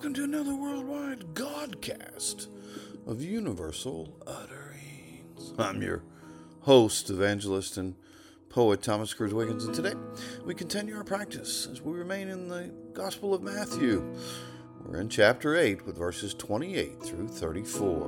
welcome to another worldwide Godcast of Universal Utterings. I'm your host, evangelist, and poet Thomas Cruz Wiggins, and today we continue our practice as we remain in the Gospel of Matthew. We're in chapter 8 with verses 28 through 34.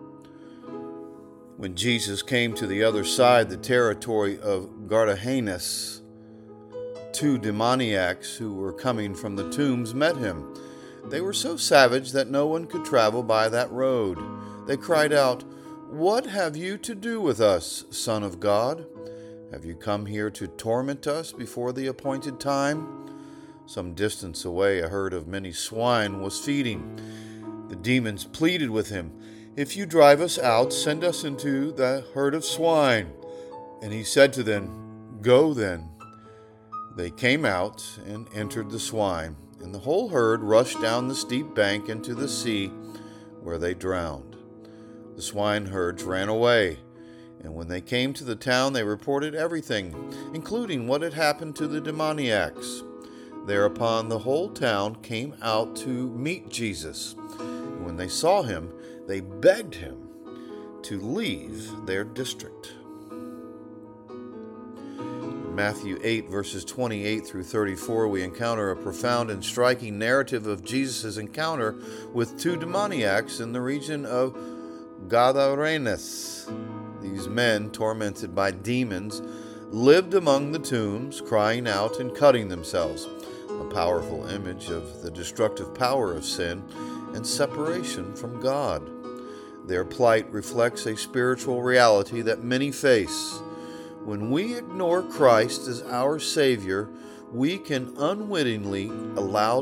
When Jesus came to the other side, the territory of Gardahenes, two demoniacs who were coming from the tombs met him. They were so savage that no one could travel by that road. They cried out, "What have you to do with us, Son of God? Have you come here to torment us before the appointed time?" Some distance away, a herd of many swine was feeding. The demons pleaded with him, "If you drive us out, send us into the herd of swine." And he said to them, "Go then." They came out and entered the swine, and the whole herd rushed down the steep bank into the sea, where they drowned. The swineherds ran away, and when they came to the town, they reported everything, including what had happened to the demoniacs. Thereupon the whole town came out to meet Jesus. And when they saw him, they begged him to leave their district. Matthew 8, verses 28 through 34, we encounter a profound and striking narrative of Jesus' encounter with two demoniacs in the region of Gadarenes. These men, tormented by demons, lived among the tombs, crying out and cutting themselves, a powerful image of the destructive power of sin and separation from God. Their plight reflects a spiritual reality that many face. When we ignore Christ as our Savior, we can unwittingly allow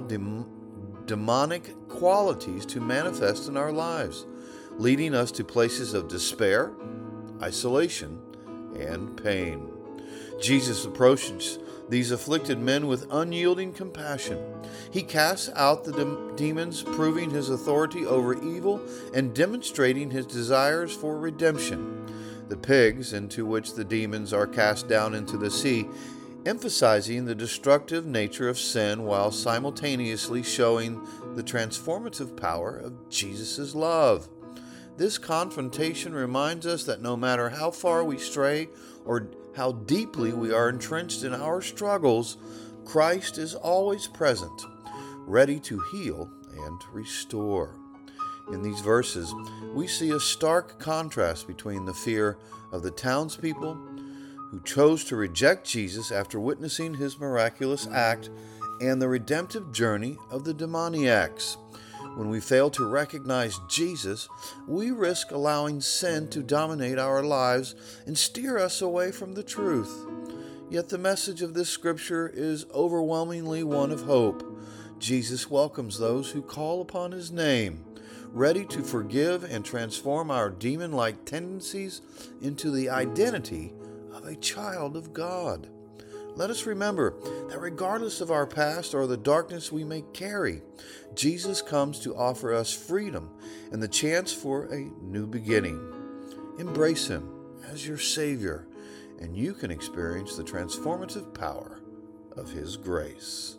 demonic qualities to manifest in our lives, leading us to places of despair, isolation, and pain. Jesus approaches these afflicted men with unyielding compassion. He casts out the demons, proving his authority over evil and demonstrating his desires for redemption. The pigs into which the demons are cast down into the sea, emphasizing the destructive nature of sin while simultaneously showing the transformative power of Jesus' love. This confrontation reminds us that no matter how far we stray or how deeply we are entrenched in our struggles, Christ is always present, ready to heal and restore. In these verses, we see a stark contrast between the fear of the townspeople who chose to reject Jesus after witnessing his miraculous act and the redemptive journey of the demoniacs. When we fail to recognize Jesus, we risk allowing sin to dominate our lives and steer us away from the truth. Yet the message of this scripture is overwhelmingly one of hope. Jesus welcomes those who call upon his name, ready to forgive and transform our demon-like tendencies into the identity of a child of God. Let us remember that regardless of our past or the darkness we may carry, Jesus comes to offer us freedom and the chance for a new beginning. Embrace him as your Savior, and you can experience the transformative power of his grace.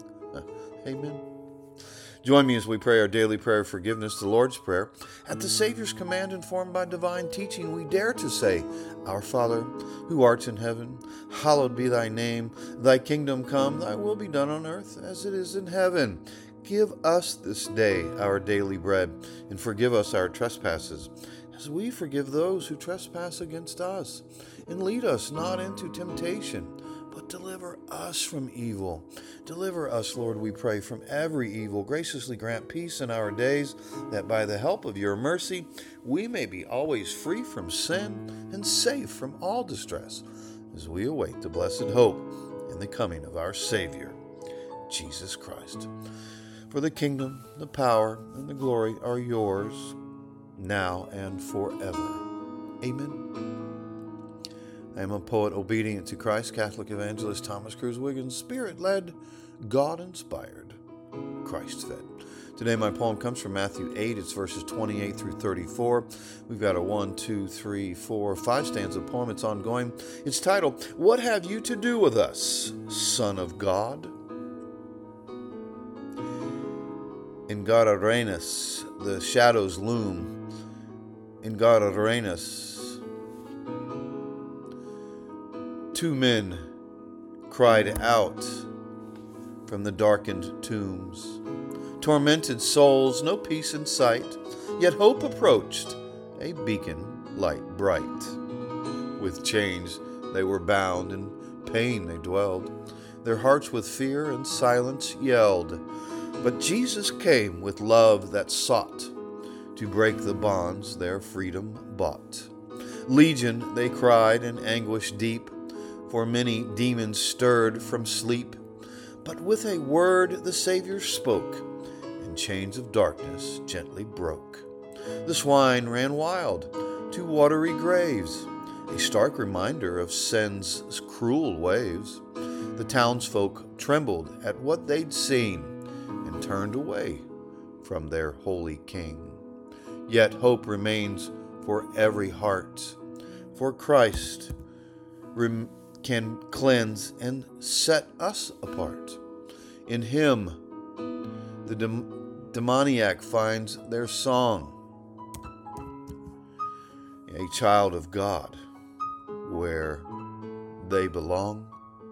Amen. Join me as we pray our daily prayer of forgiveness, the Lord's Prayer. At the Savior's command, informed by divine teaching, we dare to say, "Our Father, who art in heaven, hallowed be thy name. Thy kingdom come, thy will be done on earth as it is in heaven. Give us this day our daily bread, and forgive us our trespasses, as we forgive those who trespass against us. And lead us not into temptation, but deliver us from evil." Deliver us, Lord, we pray, from every evil. Graciously grant peace in our days, that by the help of your mercy we may be always free from sin and safe from all distress, as we await the blessed hope in the coming of our Savior, Jesus Christ. For the kingdom, the power, and the glory are yours, now and forever. Amen. I am a poet obedient to Christ, Catholic evangelist Thomas Cruz Wiggins, Spirit-led, God-inspired, Christ-fed. Today my poem comes from Matthew 8. It's verses 28 through 34. We've got a 1, 2, 3, 4, 5 stanza poem. It's ongoing. It's titled, "What Have You to Do with Us, Son of God?" In Gadarenes, the shadows loom. In Gadarenes, two men cried out from the darkened tombs. Tormented souls, no peace in sight, yet hope approached, a beacon light bright. With chains they were bound, in pain they dwelled. Their hearts with fear and silence yelled. But Jesus came with love that sought to break the bonds their freedom bought. Legion, they cried in anguish deep, for many demons stirred from sleep. But with a word the Savior spoke, and chains of darkness gently broke. The swine ran wild to watery graves, a stark reminder of sin's cruel waves. The townsfolk trembled at what they'd seen and turned away from their holy King. Yet hope remains for every heart, for Christ can cleanse and set us apart. In Him, the demoniac finds their song, a child of God, where they belong.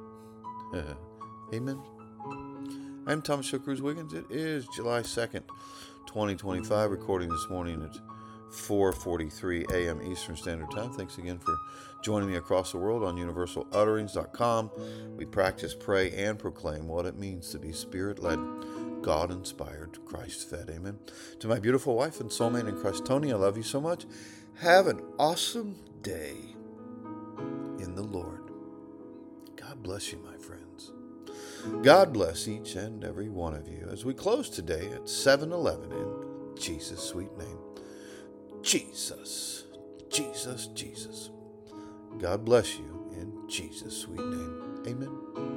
Amen. I'm Thomas Show Cruz Wiggins. It is July 2nd, 2025, recording this morning at 4:43 a.m. Eastern Standard Time. Thanks again for joining me across the world on universalutterings.com. We practice, pray, and proclaim what it means to be Spirit-led, God-inspired, Christ-fed. Amen. To my beautiful wife and soulmate in Christ, Tony, I love you so much. Have an awesome day in the Lord. God bless you, my friends. God bless each and every one of you as we close today at 7-Eleven in Jesus' sweet name. Jesus, Jesus, Jesus. God bless you in Jesus' sweet name. Amen.